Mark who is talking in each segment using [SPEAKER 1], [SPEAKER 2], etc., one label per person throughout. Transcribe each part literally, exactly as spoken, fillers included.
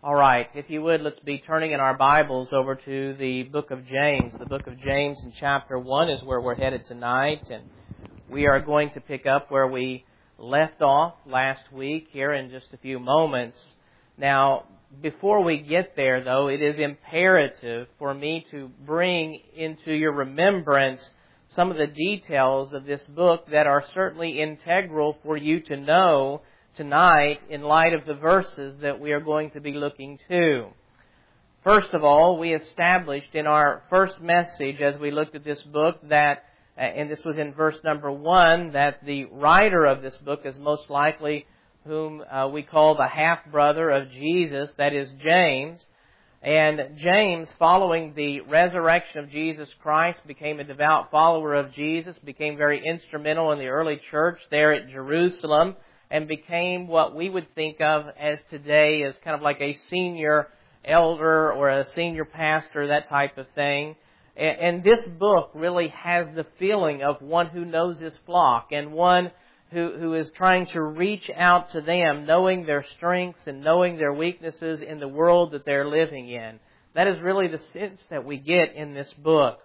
[SPEAKER 1] All right, if you would, let's be turning in our Bibles over to the book of James. The book of James in chapter one is where we're headed tonight, and we are going to pick up where we left off last week here in just a few moments. Now, before we get there, though, it is imperative for me to bring into your remembrance some of the details of this book that are certainly integral for you to know tonight in light of the verses that we are going to be looking to. First of all, we established in our first message as we looked at this book that, and this was in verse number one, that the writer of this book is most likely whom uh, we call the half-brother of Jesus, that is James. And James, following the resurrection of Jesus Christ, became a devout follower of Jesus, became very instrumental in the early church there at Jerusalem, and became what we would think of as today as kind of like a senior elder or a senior pastor, that type of thing. And this book really has the feeling of one who knows his flock and one who, who is trying to reach out to them, knowing their strengths and knowing their weaknesses in the world that they're living in. That is really the sense that we get in this book.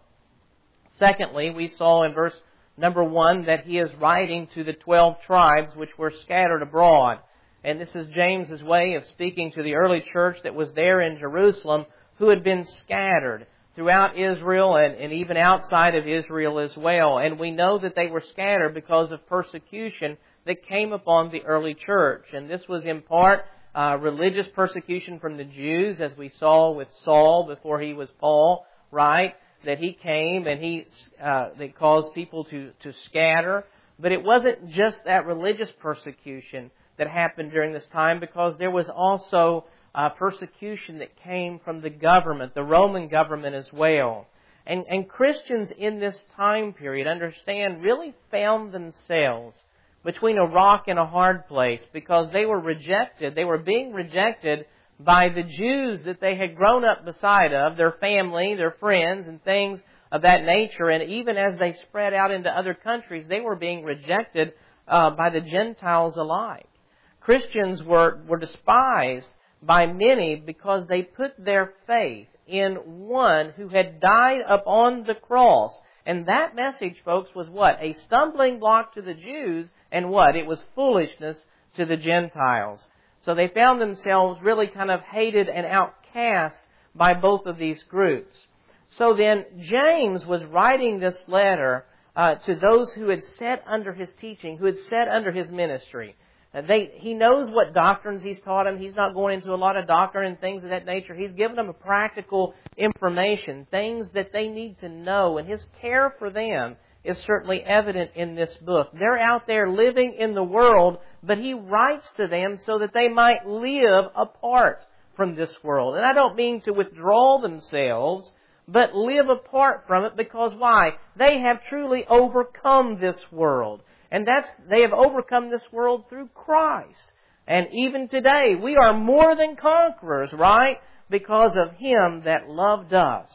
[SPEAKER 1] Secondly, we saw in verse Number one, that he is writing to the twelve tribes which were scattered abroad. And this is James's way of speaking to the early church that was there in Jerusalem who had been scattered throughout Israel and, and even outside of Israel as well. And we know that they were scattered because of persecution that came upon the early church. And this was in part uh, religious persecution from the Jews, as we saw with Saul before he was Paul, right? That he came and he uh, that caused people to, to scatter. But it wasn't just that religious persecution that happened during this time, because there was also uh, persecution that came from the government, the Roman government as well. And, and Christians in this time period, understand, really found themselves between a rock and a hard place, because they were rejected. They were being rejected by the Jews that they had grown up beside of, their family, their friends, and things of that nature. And even as they spread out into other countries, they were being rejected uh, by the Gentiles alike. Christians were, were despised by many because they put their faith in one who had died upon the cross. And that message, folks, was what? A stumbling block to the Jews, and what? It was foolishness to the Gentiles. So they found themselves really kind of hated and outcast by both of these groups. So then James was writing this letter uh, to those who had sat under his teaching, who had sat under his ministry. Uh, they, he knows what doctrines he's taught them. He's not going into a lot of doctrine and things of that nature. He's given them a practical information, things that they need to know, and his care for them is certainly evident in this book. They're out there living in the world, but he writes to them so that they might live apart from this world. And I don't mean to withdraw themselves, but live apart from it, because why? They have truly overcome this world. And that's, they have overcome this world through Christ. And even today, we are more than conquerors, right? Because of Him that loved us.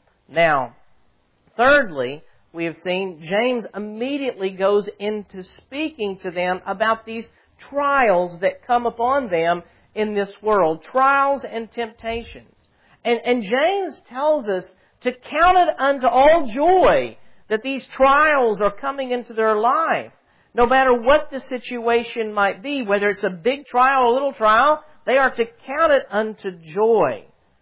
[SPEAKER 1] Now, thirdly, we have seen James immediately goes into speaking to them about these trials that come upon them in this world. Trials and temptations. And, and James tells us to count it unto all joy that these trials are coming into their life. No matter what the situation might be, whether it's a big trial or a little trial, they are to count it unto joy.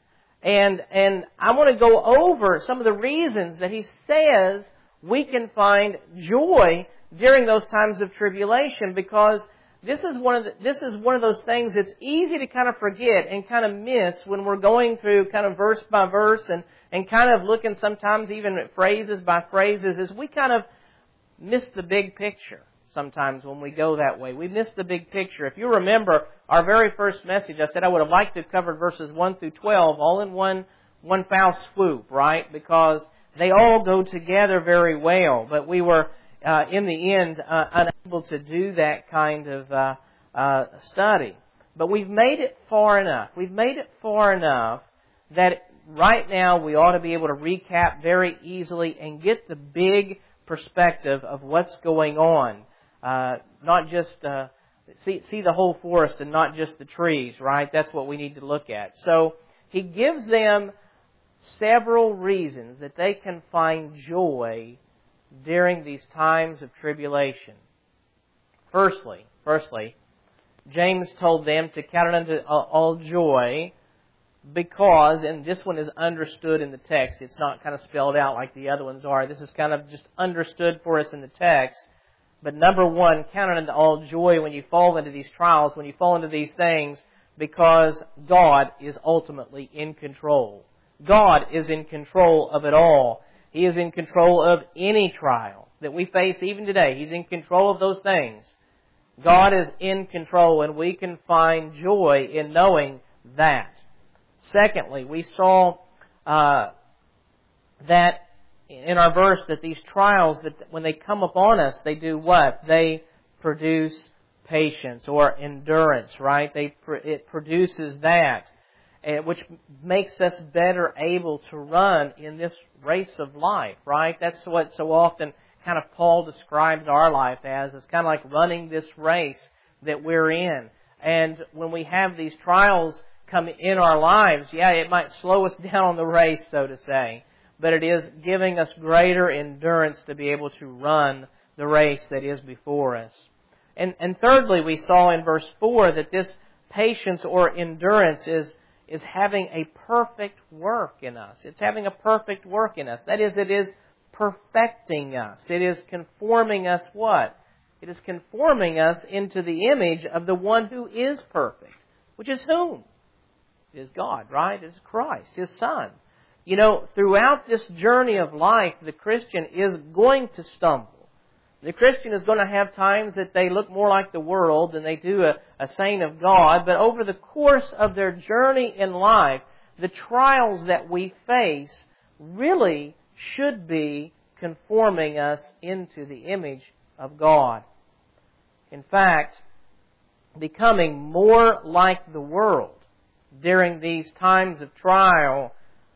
[SPEAKER 1] And, and I want to go over some of the reasons that he says we can find joy during those times of tribulation, because this is one of the, this is one of those things that's easy to kind of forget and kind of miss when we're going through kind of verse by verse and, and kind of looking sometimes even at phrases by phrases, is we kind of miss the big picture sometimes when we go that way. We miss the big picture. If you remember our very first message, I said I would have liked to have covered verses one through twelve all in one, one foul swoop, right? Because they all go together very well, but we were, uh, in the end, uh, unable to do that kind of uh, uh, study. But we've made it far enough. We've made it far enough that right now we ought to be able to recap very easily and get the big perspective of what's going on. Uh, not just uh, see, see the whole forest and not just the trees, right? That's what we need to look at. So he gives them several reasons that they can find joy during these times of tribulation. Firstly, firstly, James told them to count it unto all joy because, and this one is understood in the text, it's not kind of spelled out like the other ones are. This is kind of just understood for us in the text. But number one, count it unto all joy when you fall into these trials, when you fall into these things, because God is ultimately in control. God is in control of it all. He is in control of any trial that we face even today. He's in control of those things. God is in control, and we can find joy in knowing that. Secondly, we saw uh, that in our verse that these trials, that when they come upon us, they do what? They produce patience or endurance, right? They it produces that, which makes us better able to run in this race of life, right? That's what so often kind of Paul describes our life as. It's kind of like running this race that we're in. And when we have these trials come in our lives, yeah, it might slow us down on the race, so to say. But it is giving us greater endurance to be able to run the race that is before us. And, and thirdly, we saw in verse four that this patience or endurance is, is having a perfect work in us. It's having a perfect work in us. That is, it is perfecting us. It is conforming us what? It is conforming us into the image of the one who is perfect. Which is whom? It is God, right? It is Christ, His Son. You know, throughout this journey of life, the Christian is going to stumble. The Christian is going to have times that they look more like the world than they do a, a saint of God. But over the course of their journey in life, the trials that we face really should be conforming us into the image of God. In fact, becoming more like the world during these times of trial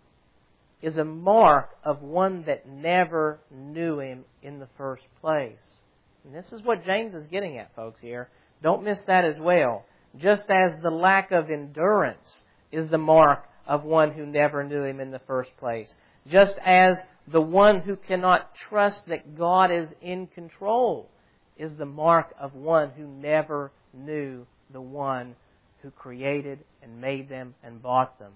[SPEAKER 1] is a mark of one that never knew Him in the first place. And this is what James is getting at, folks, here. Don't miss that as well. Just as the lack of endurance is the mark of one who never knew Him in the first place. Just as the one who cannot trust that God is in control is the mark of one who never knew the one who created and made them and bought them.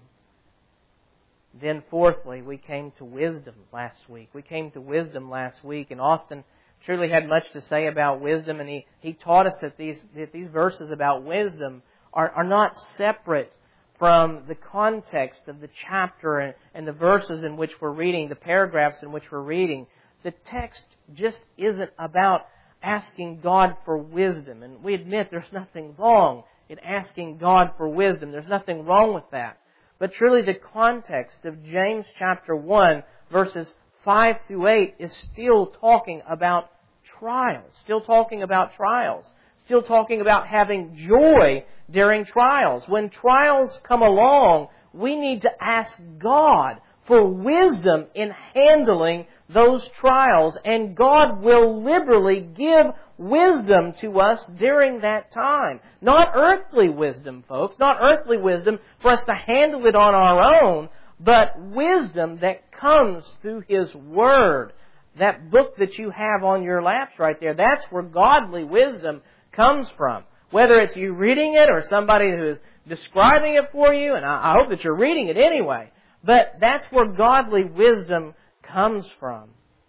[SPEAKER 1] Then fourthly, we came to wisdom last week. We came to wisdom last week, and Austin truly had much to say about wisdom, and he, he taught us that these, that these verses about wisdom are, are not separate from the context of the chapter and, and the verses in which we're reading, the paragraphs in which we're reading. The text just isn't about asking God for wisdom, and we admit there's nothing wrong in asking God for wisdom. There's nothing wrong with that. But truly the context of James chapter one, verses five through eight, is still talking about trials. Still talking about trials. Still talking about having joy during trials. When trials come along, we need to ask God for wisdom in handling those trials. And God will liberally give wisdom to us during that time. Not earthly wisdom, folks. Not earthly wisdom for us to handle it on our own, but wisdom that comes through His Word. That book that you have on your laps right there, that's where godly wisdom comes from. Whether it's you reading it or somebody who is describing it for you, and I hope that you're reading it anyway. But that's where godly wisdom comes from.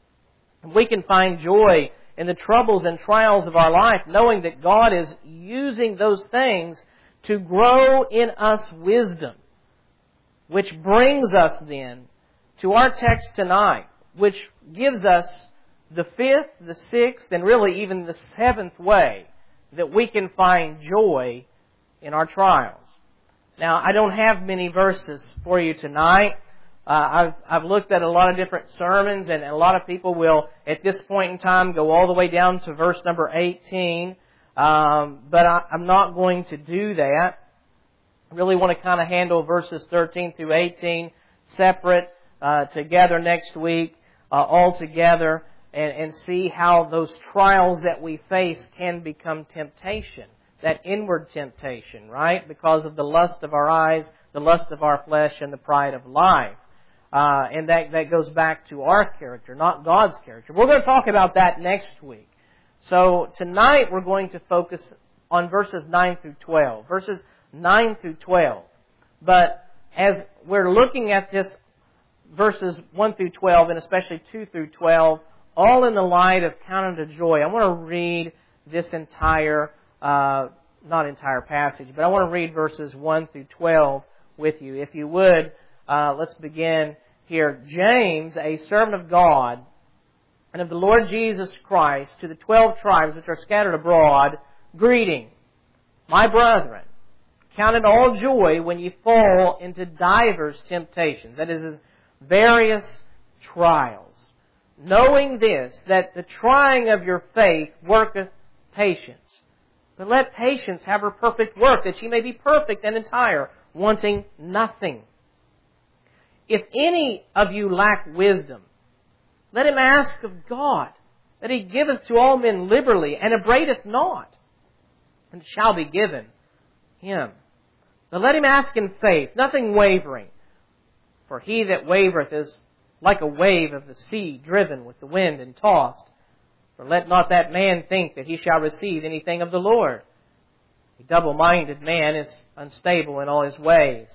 [SPEAKER 1] We can find joy in the troubles and trials of our life, knowing that God is using those things to grow in us wisdom. Which brings us then to our text tonight, which gives us the fifth, the sixth, and really even the seventh way that we can find joy in our trials. Now, I don't have many verses for you tonight. Uh, I've, I've looked at a lot of different sermons, and a lot of people will, at this point in time, go all the way down to verse number eighteen. Um, but I, I'm not going to do that. I really want to kind of handle verses thirteen through eighteen separate, uh, together next week, uh, all together, and, and see how those trials that we face can become temptation. that inward temptation, right? Because of the lust of our eyes, the lust of our flesh, and the pride of life. Uh, and that, that goes back to our character, not God's character. We're going to talk about that next week. So tonight we're going to focus on verses nine through twelve. Verses nine through twelve. But as we're looking at this, verses one through twelve, and especially two through twelve, all in the light of count unto joy, I want to read this entire, uh, not entire passage, but I want to read verses one through twelve with you. If you would, uh, let's begin here. James, a servant of God and of the Lord Jesus Christ, to the twelve tribes which are scattered abroad, greeting. My brethren, count it all joy when ye fall into divers temptations. That is, various trials. Knowing this, that the trying of your faith worketh patience. But let patience have her perfect work, that ye may be perfect and entire, wanting nothing. If any of you lack wisdom, let him ask of God, that He giveth to all men liberally, and upbraideth not, and it shall be given him. But let him ask in faith, nothing wavering. For he that wavereth is like a wave of the sea, driven with the wind and tossed. For let not that man think that he shall receive anything of the Lord. A double-minded man is unstable in all his ways.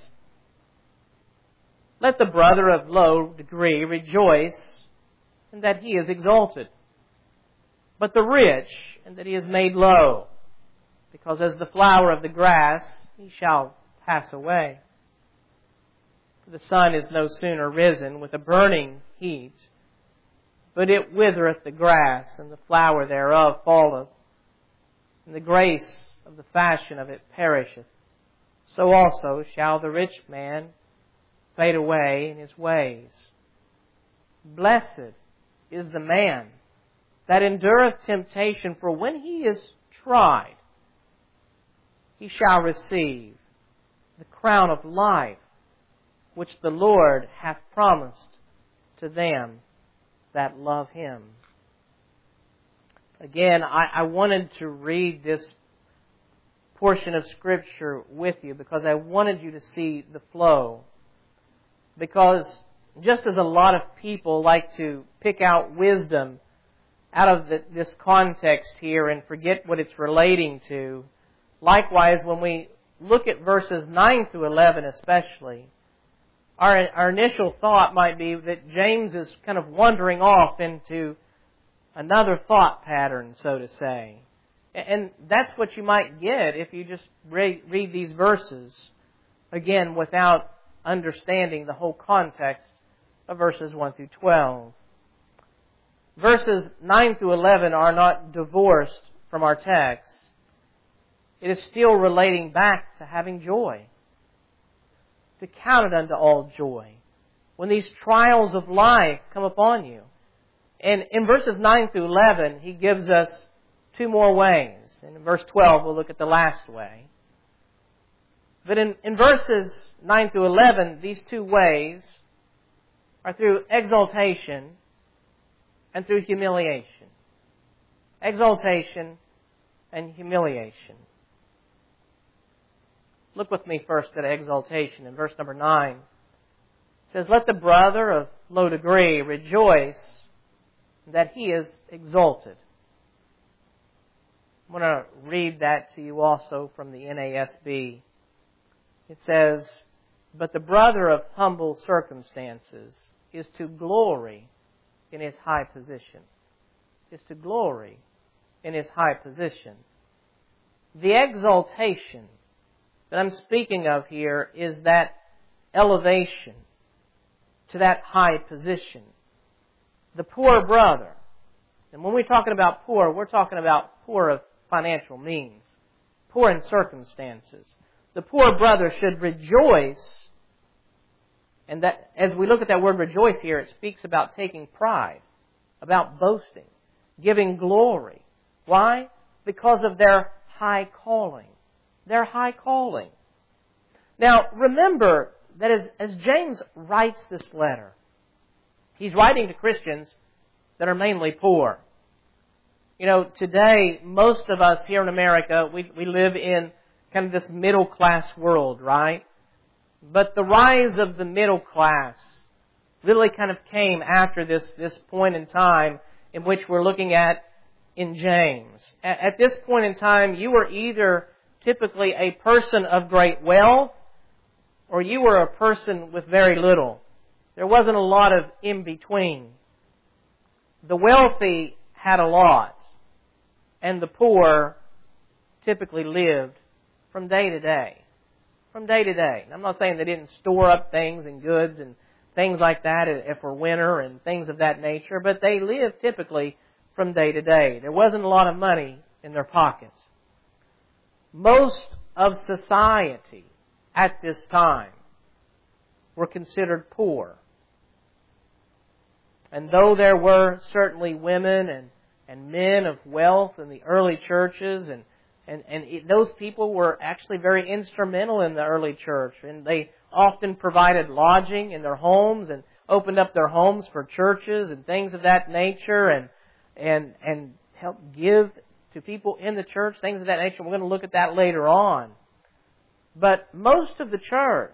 [SPEAKER 1] Let the brother of low degree rejoice in that he is exalted, but the rich in that he is made low, because as the flower of the grass he shall pass away. For the sun is no sooner risen with a burning heat, but it withereth the grass, and the flower thereof falleth, and the grace of the fashion of it perisheth. So also shall the rich man fade away in his ways. Blessed is the man that endureth temptation, for when he is tried, he shall receive the crown of life, which the Lord hath promised to them that love Him. Again, I, I wanted to read this portion of Scripture with you because I wanted you to see the flow. Because just as a lot of people like to pick out wisdom out of the, this context here and forget what it's relating to, likewise, when we look at verses nine through eleven especially, our, our initial thought might be that James is kind of wandering off into another thought pattern, so to say. And that's what you might get if you just read, read these verses, again, without understanding the whole context of verses one through twelve. Verses nine through eleven are not divorced from our text. It is still relating back to having joy. To count it unto all joy when these trials of life come upon you. And in verses nine through eleven, he gives us two more ways. And in verse twelve, we'll look at the last way. But in, in verses nine through eleven, these two ways are through exaltation and through humiliation. Exaltation and humiliation. Look with me first at exaltation. In verse number nine, it says, "Let the brother of low degree rejoice that he is exalted." I'm going to read that to you also from the N A S B. It says, "But the brother of humble circumstances is to glory in his high position." Is to glory in his high position. The exaltation that I'm speaking of here is that elevation to that high position. The poor brother, and when we're talking about poor, we're talking about poor of financial means, poor in circumstances. The poor brother should rejoice, and that as we look at that word rejoice here, it speaks about taking pride, about boasting, giving glory. Why? Because of their high calling. Their high calling. Now, remember that as, as James writes this letter, he's writing to Christians that are mainly poor. You know, today, most of us here in America, we, we live in kind of this middle class world, right? But the rise of the middle class really kind of came after this, this point in time in which we're looking at in James. At, at this point in time, you were either typically a person of great wealth or you were a person with very little. There wasn't a lot of in between. The wealthy had a lot, and the poor typically lived from day to day. From day to day. I'm not saying they didn't store up things and goods and things like that for winter and things of that nature, but they lived typically from day to day. There wasn't a lot of money in their pockets. Most of society at this time were considered poor. And though there were certainly women and, and men of wealth in the early churches, and, and, and it, those people were actually very instrumental in the early church, and they often provided lodging in their homes and opened up their homes for churches and things of that nature, and and and helped give to people in the church, things of that nature. We're going to look at that later on. But most of the church,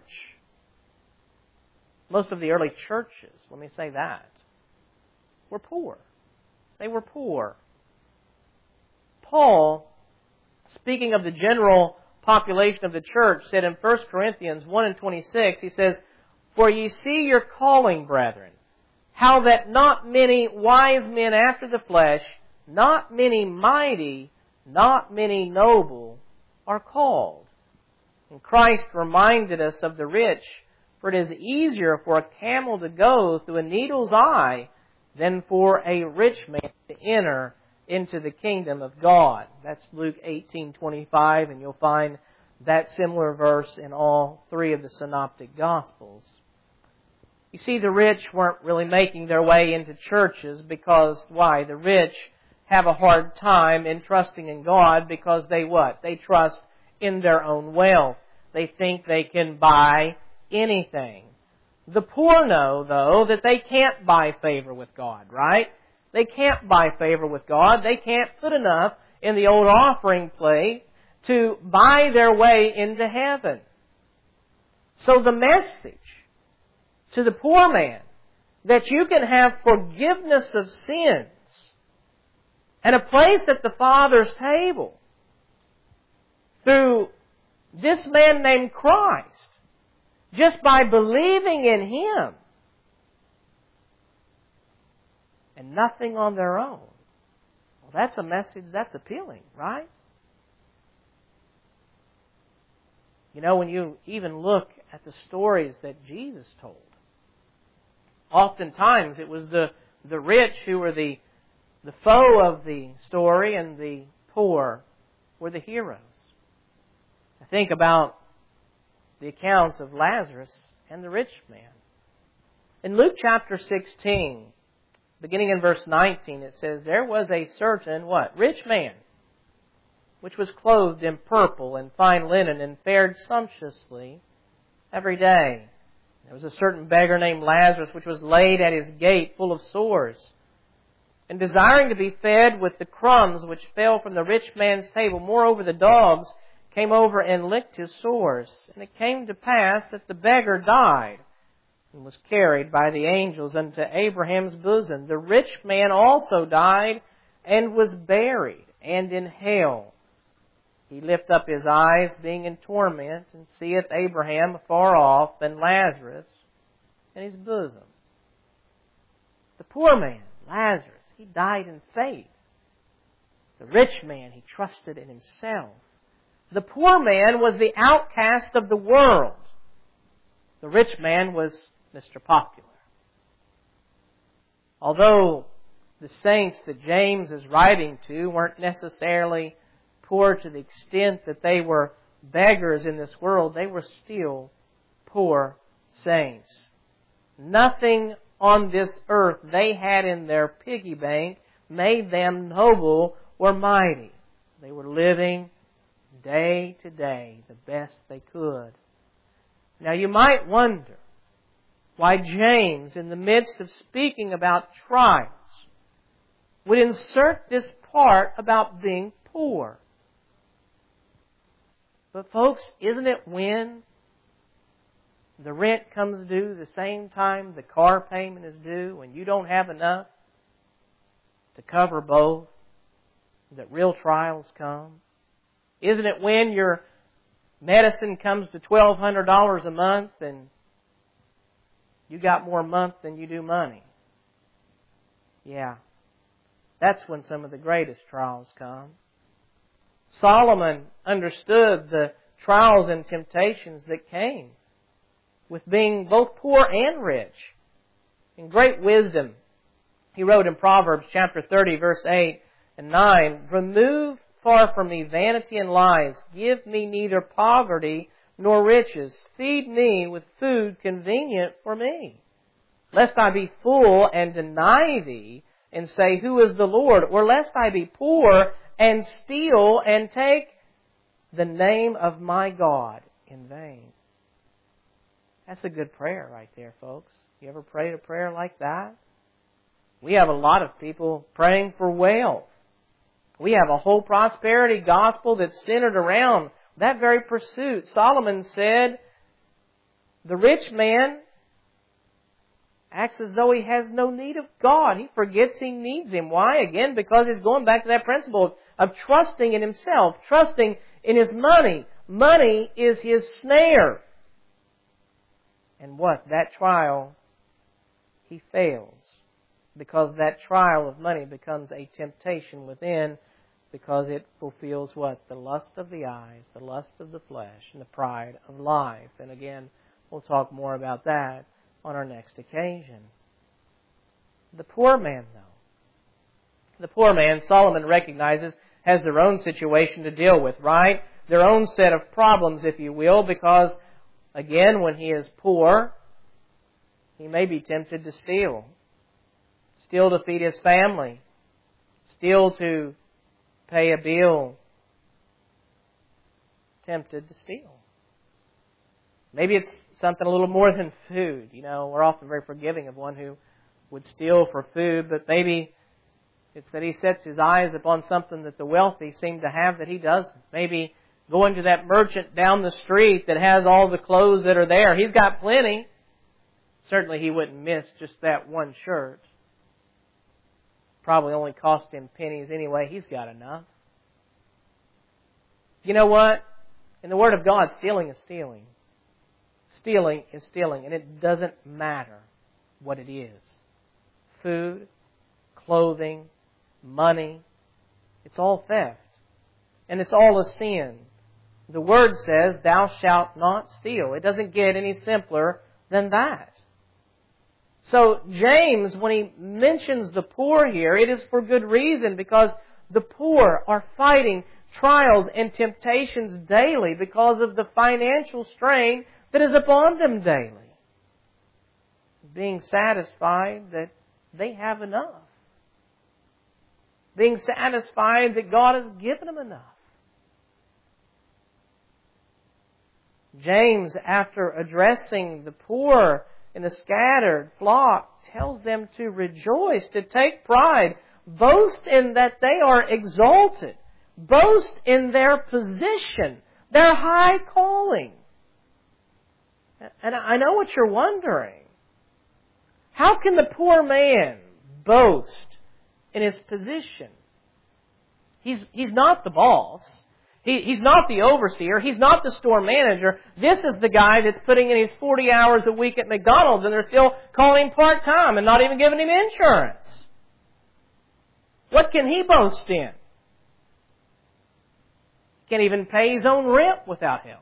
[SPEAKER 1] most of the early churches, let me say that, were poor. They were poor. Paul, speaking of the general population of the church, said in First Corinthians one and twenty-six, he says, "For ye see your calling, brethren, how that not many wise men after the flesh, not many mighty, not many noble, are called." And Christ reminded us of the rich, for it is easier for a camel to go through a needle's eye than for a rich man to enter into the kingdom of God. That's Luke eighteen twenty-five, and you'll find that similar verse in all three of the synoptic Gospels. You see, the rich weren't really making their way into churches because, why? The rich have a hard time in trusting in God because they what? They trust in their own wealth. They think they can buy anything. The poor know, though, that they can't buy favor with God, right? They can't buy favor with God. They can't put enough in the old offering plate to buy their way into heaven. So the message to the poor man that you can have forgiveness of sins and a place at the Father's table through this man named Christ, just by believing in Him and nothing on their own. Well, that's a message that's appealing, right? You know, when you even look at the stories that Jesus told, oftentimes it was the, the rich who were the, the foe of the story and the poor were the heroes. I think about the accounts of Lazarus and the rich man. In Luke chapter sixteen, beginning in verse nineteen, it says, "There was a certain," what? "Rich man, which was clothed in purple and fine linen, and fared sumptuously every day. There was a certain beggar named Lazarus, which was laid at his gate, full of sores, and desiring to be fed with the crumbs which fell from the rich man's table. Moreover, the dogs came over and licked his sores. And it came to pass that the beggar died, and was carried by the angels unto Abraham's bosom. The rich man also died, and was buried, and in hell he lift up his eyes, being in torment, and seeth Abraham afar off, and Lazarus in his bosom." The poor man, Lazarus, he died in faith. The rich man, he trusted in himself. The poor man was the outcast of the world. The rich man was Mister Popular. Although the saints that James is writing to weren't necessarily poor to the extent that they were beggars in this world, they were still poor saints. Nothing on this earth they had in their piggy bank made them noble or mighty. They were living day to day the best they could. Now you might wonder why James, in the midst of speaking about trials, would insert this part about being poor. But folks, isn't it when the rent comes due the same time the car payment is due and you don't have enough to cover both that real trials come? Isn't it when your medicine comes to twelve hundred dollars a month and you got more month than you do money? Yeah. That's when some of the greatest trials come. Solomon understood the trials and temptations that came with being both poor and rich. In great wisdom, he wrote in Proverbs chapter thirty, verse eight and nine, "Remove far from me vanity and lies. Give me neither poverty nor riches. Feed me with food convenient for me. Lest I be full and deny thee and say, Who is the Lord? Or lest I be poor and steal and take the name of my God in vain." That's a good prayer right there, folks. You ever prayed a prayer like that? We have a lot of people praying for wealth. We have a whole prosperity gospel that's centered around that very pursuit. Solomon said, the rich man acts as though he has no need of God. He forgets he needs Him. Why? Again, because he's going back to that principle of, of trusting in himself, trusting in his money. Money is his snare. And what? That trial, he fails. Because that trial of money becomes a temptation within, because it fulfills what? The lust of the eyes, the lust of the flesh, and the pride of life. And again, we'll talk more about that on our next occasion. The poor man, though. The poor man, Solomon recognizes, has their own situation to deal with, right? Their own set of problems, if you will, because, again, when he is poor, he may be tempted to steal. Steal to feed his family. Steal to pay a bill. Tempted to steal. Maybe it's something a little more than food. You know, we're often very forgiving of one who would steal for food, but maybe it's that he sets his eyes upon something that the wealthy seem to have that he doesn't. Maybe going to that merchant down the street that has all the clothes that are there. He's got plenty. Certainly he wouldn't miss just that one shirt. Probably only cost him pennies anyway. He's got enough. You know what? In the Word of God, stealing is stealing. Stealing is stealing, and it doesn't matter what it is. Food, clothing, money, it's all theft. And it's all a sin. The Word says, "Thou shalt not steal." It doesn't get any simpler than that. So James, when he mentions the poor here, it is for good reason, because the poor are fighting trials and temptations daily because of the financial strain that is upon them daily. Being satisfied that they have enough. Being satisfied that God has given them enough. James, after addressing the poor in the scattered flock, tells them to rejoice, to take pride, boast in that they are exalted, boast in their position, their high calling. And I know what you're wondering. How can the poor man boast in his position? He's, he's not the boss. He, he's not the overseer. He's not the store manager. This is the guy that's putting in his forty hours a week at McDonald's, and they're still calling him part-time and not even giving him insurance. What can he boast in? Can't even pay his own rent without help.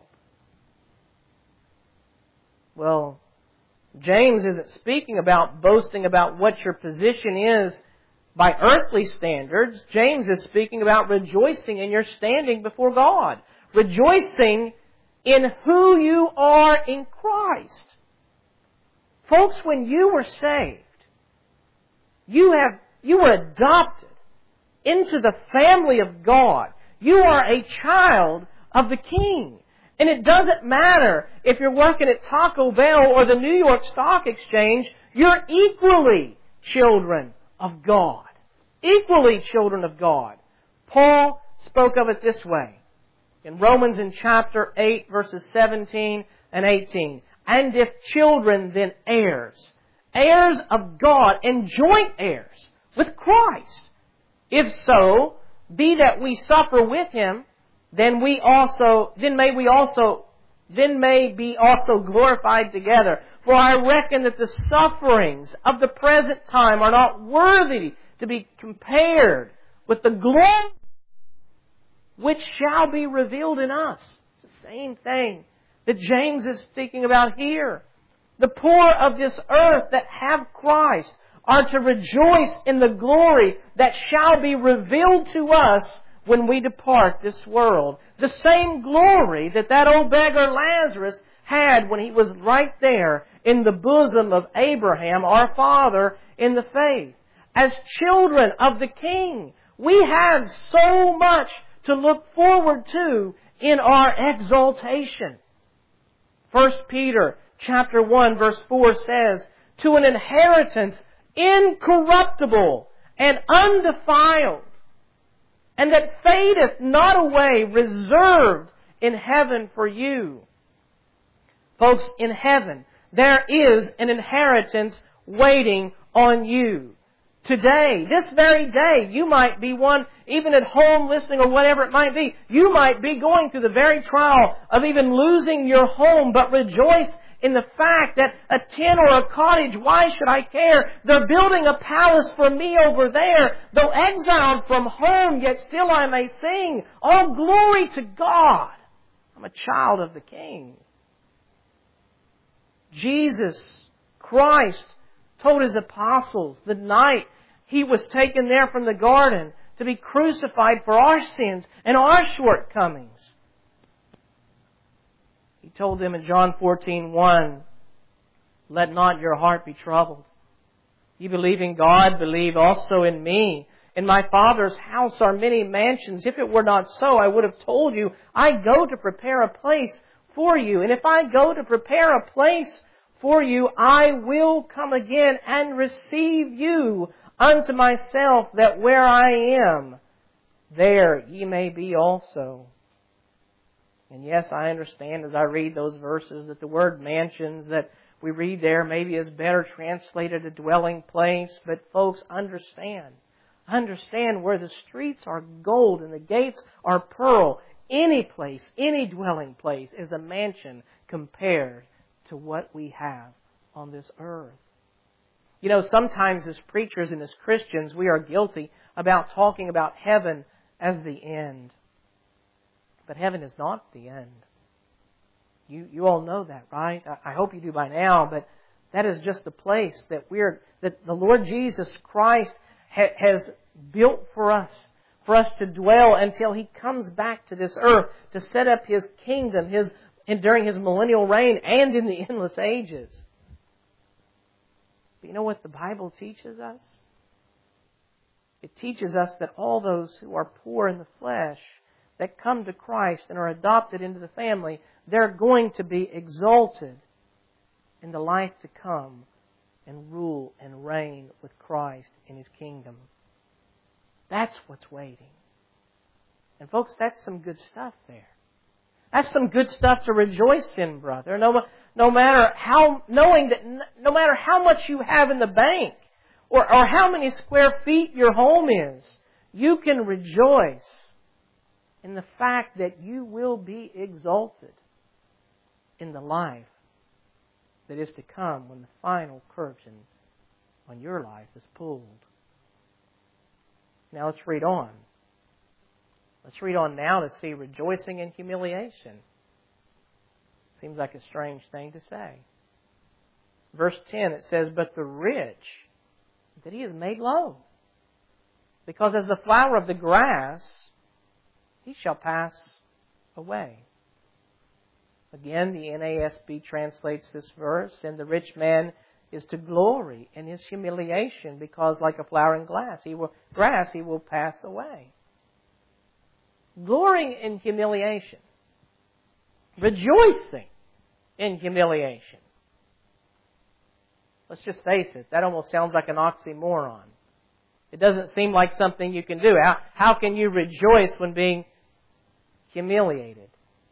[SPEAKER 1] Well, James isn't speaking about boasting about what your position is by earthly standards. James is speaking about rejoicing in your standing before God. Rejoicing in who you are in Christ. Folks, when you were saved, you have you were adopted into the family of God. You are a child of the King. And it doesn't matter if you're working at Taco Bell or the New York Stock Exchange, you're equally children of God. equally children of God. Paul spoke of it this way in Romans in chapter eight, verses seventeen and eighteen. And if children, then heirs, heirs of God and joint heirs with Christ. If so, be that we suffer with Him, then we also, then may we also, then may be also glorified together. For I reckon that the sufferings of the present time are not worthy to be compared with the glory which shall be revealed in us. It's the same thing that James is speaking about here. The poor of this earth that have Christ are to rejoice in the glory that shall be revealed to us when we depart this world. The same glory that that old beggar Lazarus had when he was right there in the bosom of Abraham, our father in the faith. As children of the King, we have so much to look forward to in our exaltation. First Peter chapter one verse four says, to an inheritance incorruptible and undefiled, and that fadeth not away, reserved in heaven for you. Folks, in heaven, there is an inheritance waiting on you. Today, this very day, you might be one, even at home listening or whatever it might be, you might be going through the very trial of even losing your home, but rejoice in the fact that a tent or a cottage, why should I care? They're building a palace for me over there. Though exiled from home, yet still I may sing. All glory to God. I'm a child of the King. Jesus Christ told His apostles the night He was taken there from the garden to be crucified for our sins and our shortcomings. He told them in John fourteen one, let not your heart be troubled. You believe in God, believe also in me. In my Father's house are many mansions. If it were not so, I would have told you, I go to prepare a place for you. And if I go to prepare a place for you, I will come again and receive you unto myself, that where I am, there ye may be also. And yes, I understand as I read those verses that the word mansions that we read there maybe is better translated a dwelling place. But folks, understand. Understand where the streets are gold and the gates are pearl. Any place, any dwelling place is a mansion compared to what we have on this earth. You know, sometimes as preachers and as Christians, we are guilty about talking about heaven as the end. But heaven is not the end. You you all know that, right? I, I hope you do by now, but that is just a place that we're that the Lord Jesus Christ ha, has built for us, for us to dwell until He comes back to this earth to set up His kingdom, His and during His millennial reign and in the endless ages. But you know what the Bible teaches us? It teaches us that all those who are poor in the flesh, that come to Christ and are adopted into the family, they're going to be exalted in the life to come and rule and reign with Christ in His kingdom. That's what's waiting. And folks, that's some good stuff there. That's some good stuff to rejoice in, brother. No, no matter how, knowing that no matter how much you have in the bank or, or how many square feet your home is, you can rejoice in the fact that you will be exalted in the life that is to come when the final curtain on your life is pulled. Now let's read on. Let's read on now to see rejoicing and humiliation. Seems like a strange thing to say. Verse ten, it says, but the rich, that he is made low, because as the flower of the grass, he shall pass away. Again, the N A S B translates this verse, and the rich man is to glory in his humiliation, because like a flower in glass, he will, grass, he will pass away. Glorying in humiliation. Rejoicing in humiliation. Let's just face it, that almost sounds like an oxymoron. It doesn't seem like something you can do. How, how can you rejoice when being humiliated?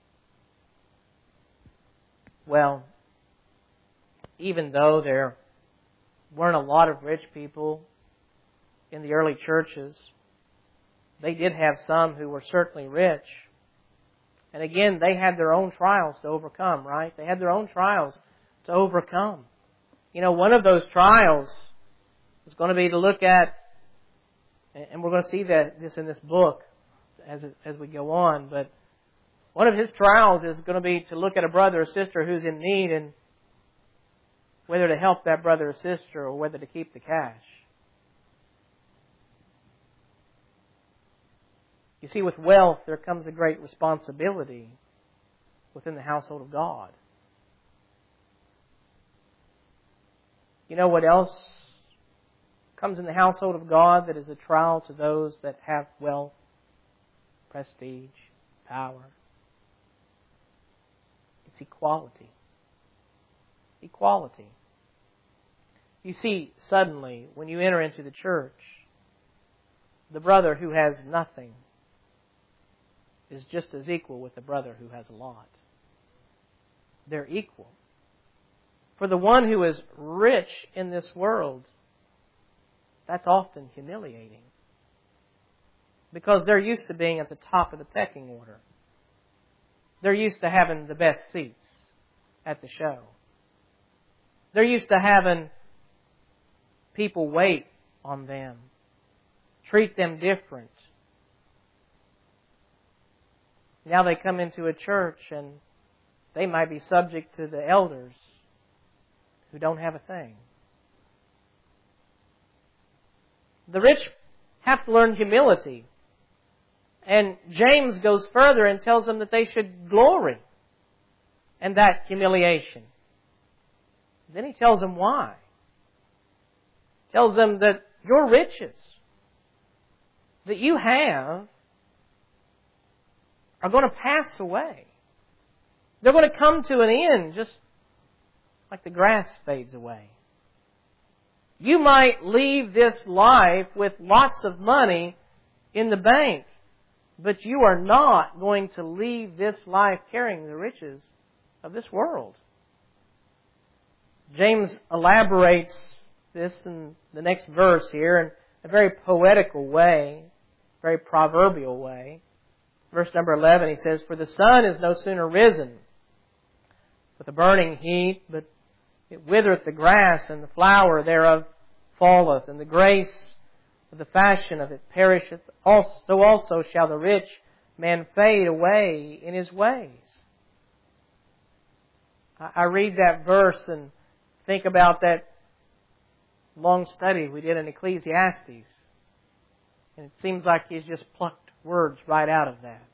[SPEAKER 1] Well, even though there weren't a lot of rich people in the early churches, they did have some who were certainly rich. And again, they had their own trials to overcome, right? They had their own trials to overcome. You know, one of those trials is going to be to look at, and we're going to see that this in this book as it, as we go on, but one of his trials is going to be to look at a brother or sister who's in need and whether to help that brother or sister or whether to keep the cash. You see, with wealth, there comes a great responsibility within the household of God. You know what else comes in the household of God that is a trial to those that have wealth, prestige, power? It's equality. Equality. You see, suddenly, when you enter into the church, the brother who has nothing is just as equal with the brother who has a lot. They're equal. For the one who is rich in this world, that's often humiliating. Because they're used to being at the top of the pecking order. They're used to having the best seats at the show. They're used to having people wait on them, treat them different. Now they come into a church and they might be subject to the elders who don't have a thing. The rich have to learn humility. And James goes further and tells them that they should glory in that humiliation. Then he tells them why. He tells them that your riches that you have are going to pass away. They're going to come to an end just like the grass fades away. You might leave this life with lots of money in the bank, but you are not going to leave this life carrying the riches of this world. James elaborates this in the next verse here in a very poetical way, very proverbial way. Verse number eleven, he says, "For the sun is no sooner risen with a burning heat, but it withereth the grass, and the flower thereof falleth, and the grace of the fashion of it perisheth. So also shall the rich man fade away in his ways." I read that verse and think about that long study we did in Ecclesiastes. And it seems like he's just plucked words right out of that.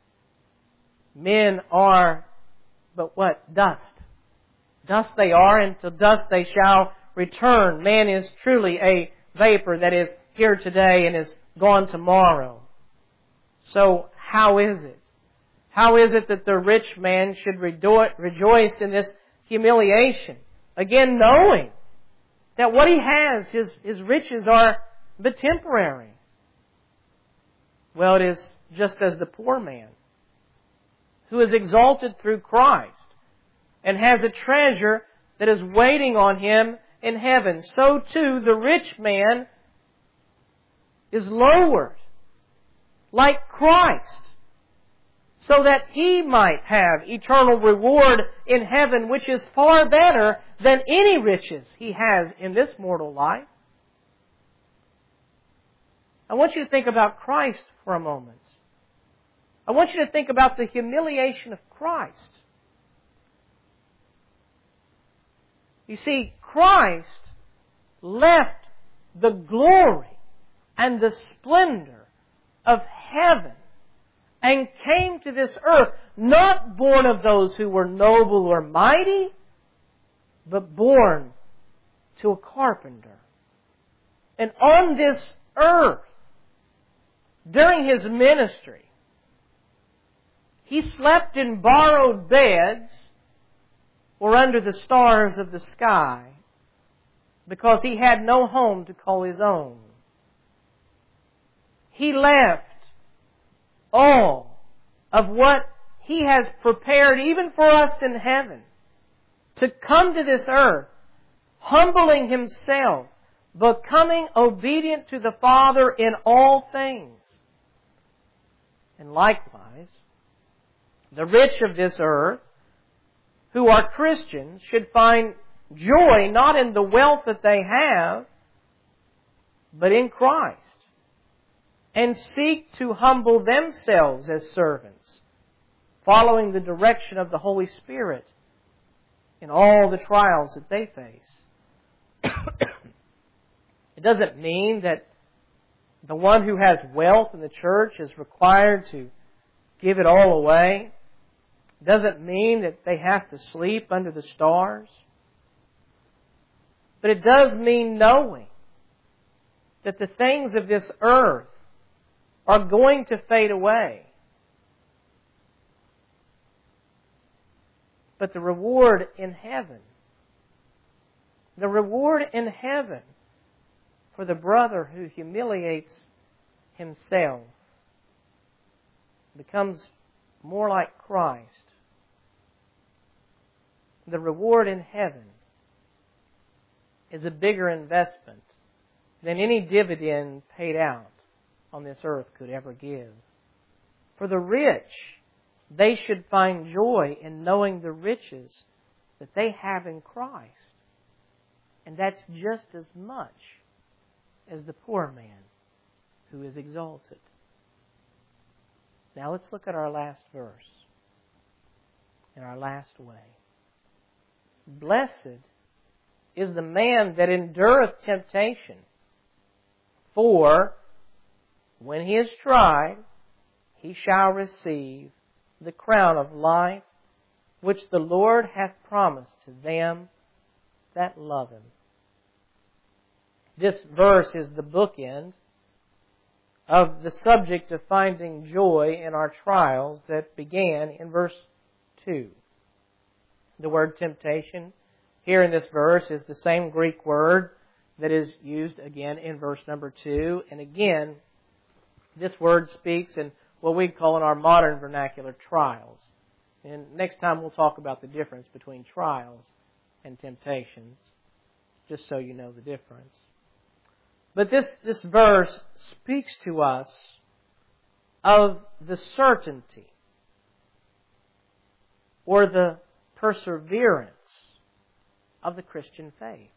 [SPEAKER 1] Men are but what? Dust. Dust they are, and to dust they shall return. Man is truly a vapor that is here today and is gone tomorrow. So how is it? How is it that the rich man should rejoice in this humiliation? Again, knowing that what he has, his, his riches are but temporary. Well, it is just as the poor man who is exalted through Christ and has a treasure that is waiting on him in heaven. So too the rich man is lowered like Christ, so that he might have eternal reward in heaven, which is far better than any riches he has in this mortal life. I want you to think about Christ for a moment. I want you to think about the humiliation of Christ. You see, Christ left the glory and the splendor of heaven and came to this earth, not born of those who were noble or mighty, but born to a carpenter. And on this earth, during His ministry, He slept in borrowed beds or under the stars of the sky because He had no home to call His own. He left all of what He has prepared even for us in heaven to come to this earth, humbling Himself, becoming obedient to the Father in all things. And likewise, the rich of this earth, who are Christians, should find joy not in the wealth that they have, but in Christ, and seek to humble themselves as servants, following the direction of the Holy Spirit in all the trials that they face. It doesn't mean that the one who has wealth in the church is required to give it all away. It doesn't mean that they have to sleep under the stars. But it does mean knowing that the things of this earth are going to fade away. But the reward in heaven, the reward in heaven for the brother who humiliates himself becomes more like Christ. The reward in heaven is a bigger investment than any dividend paid out on this earth could ever give. For the rich, they should find joy in knowing the riches that they have in Christ. And that's just as much as the poor man who is exalted. Now let's look at our last verse in our last way. Blessed is the man that endureth temptation, for when he is tried, he shall receive the crown of life, which the Lord hath promised to them that love Him. This verse is the bookend of the subject of finding joy in our trials that began in verse two. The word temptation here in this verse is the same Greek word that is used again in verse number two. And again, this word speaks in what we call in our modern vernacular trials. And next time we'll talk about the difference between trials and temptations, just so you know the difference. But this, this verse speaks to us of the certainty or the perseverance of the Christian faith.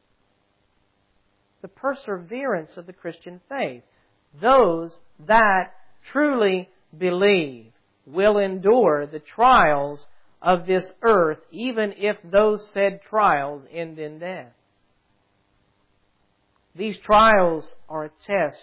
[SPEAKER 1] The perseverance of the Christian faith. Those that truly believe will endure the trials of this earth, even if those said trials end in death. These trials are a test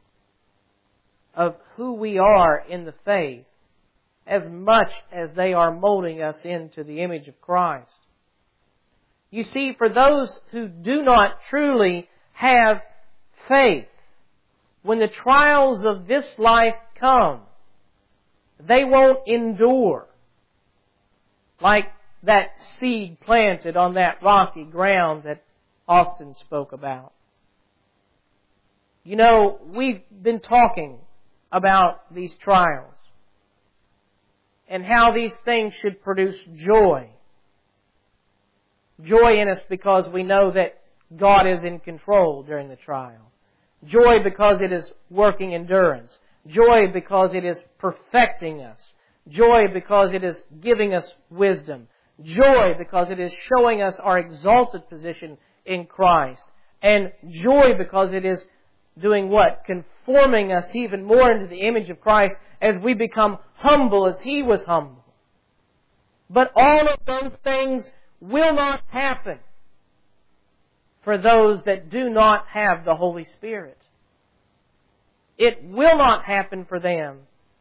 [SPEAKER 1] of who we are in the faith, as much as they are molding us into the image of Christ. You see, for those who do not truly have faith, when the trials of this life come, they won't endure. Like that seed planted on that rocky ground that Austin spoke about. You know, we've been talking about these trials and how these things should produce joy. Joy in us because we know that God is in control during the trial. Joy because it is working endurance. Joy because it is perfecting us. Joy because it is giving us wisdom. Joy because it is showing us our exalted position in Christ. And joy because it is doing what? Conforming us even more into the image of Christ as we become humble as He was humble. But all of those things will not happen for those that do not have the Holy Spirit. It will not happen for them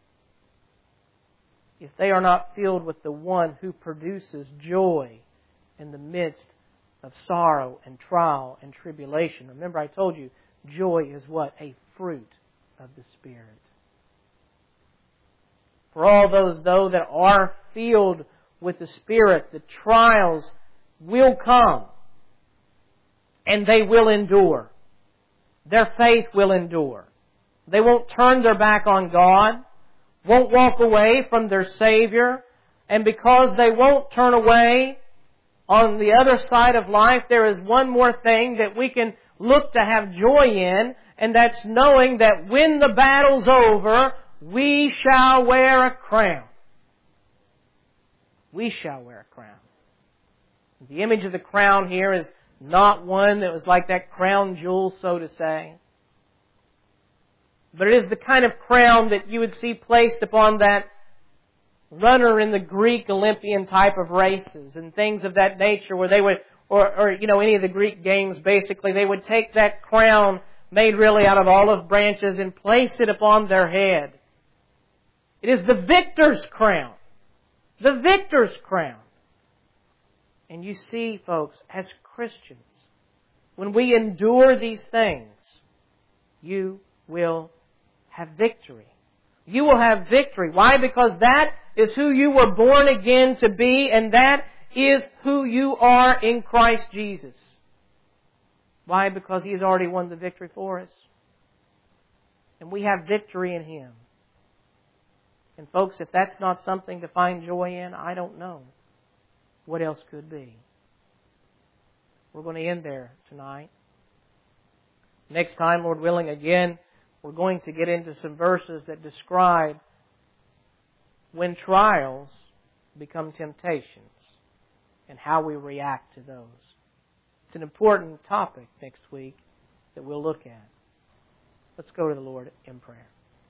[SPEAKER 1] if they are not filled with the one who produces joy in the midst of sorrow and trial and tribulation. Remember, I told you, joy is what? A fruit of the Spirit. For all those, though, that are filled with the Spirit, the trials will come and they will endure. Their faith will endure. They won't turn their back on God, won't walk away from their Savior. And because they won't turn away, on the other side of life, there is one more thing that we can look to have joy in, and that's knowing that when the battle's over, we shall wear a crown. We shall wear a crown. The image of the crown here is not one that was like that crown jewel, so to say. But it is the kind of crown that you would see placed upon that runner in the Greek Olympian type of races and things of that nature, where they would, or, or you know, any of the Greek games, basically, they would take that crown made really out of olive branches and place it upon their head. It is the victor's crown. The victor's crown. And you see, folks, as Christians, when we endure these things, you will have victory. You will have victory. Why? Because that is who you were born again to be, and that is who you are in Christ Jesus. Why? Because He has already won the victory for us. And we have victory in Him. And folks, if that's not something to find joy in, I don't know what else could be. We're going to end there tonight. Next time, Lord willing, again, we're going to get into some verses that describe when trials become temptations and how we react to those. It's an important topic next week that we'll look at. Let's go to the Lord in prayer.